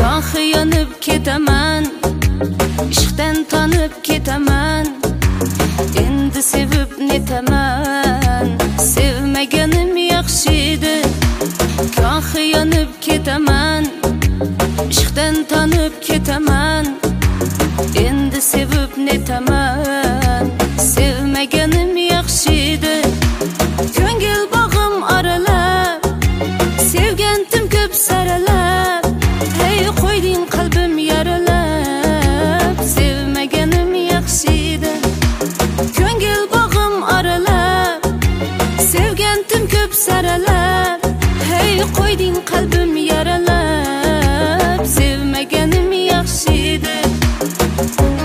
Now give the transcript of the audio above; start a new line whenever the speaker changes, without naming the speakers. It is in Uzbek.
Gohi yonib ketaman, ishqdan tonib ketaman. Endi sevib netaman, sevmaganim yaxshi edi. Gohi yonib ketaman, ishqdan tonib ketaman. Endi sevib netaman, sevmaganim yaxshi edi. Ko'ngil bog'im oralab, sevgandim ko'p saralab. Hey qo'yding qalbim yaralab, sevmaganim yaxshi edi. Ko'ngil bog'im oralab, sevgandim ko'p saralab. Hey qo'yding qalbim